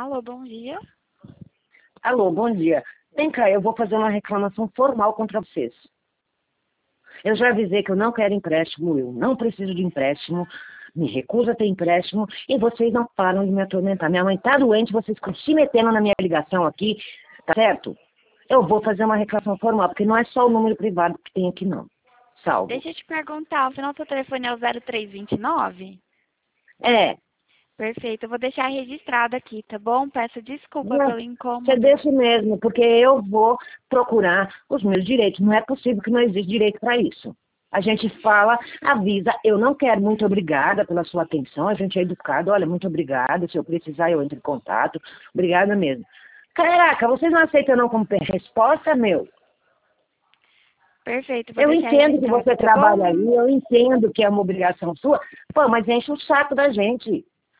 Alô, bom dia. Alô, bom dia. Vem cá, eu vou fazer uma reclamação formal contra vocês. Eu já avisei que eu não quero empréstimo, eu não preciso de empréstimo, me recuso a ter empréstimo e vocês não param de me atormentar. Minha mãe tá doente, vocês ficam se metendo na minha ligação aqui, tá certo? Eu vou fazer uma reclamação formal, porque não é só o número privado que tem aqui não. Salvo. Deixa eu te perguntar, o final do seu telefone é o 0329? É, Perfeito, eu vou deixar registrado aqui, tá bom? Peço desculpa não, pelo você incômodo. deixa mesmo, porque eu vou procurar os meus direitos. Não é possível que não exista direito para isso. A gente fala, avisa, eu não quero, muito obrigada pela sua atenção, a gente é educado, olha, muito obrigada, se eu precisar eu entro em contato, obrigada mesmo. Caraca, vocês não aceitam não como resposta, meu? Perfeito, vou Eu deixar entendo que registrado, você tá trabalha bom? aí, eu entendo que é uma obrigação sua, pô, mas enche o saco da gente.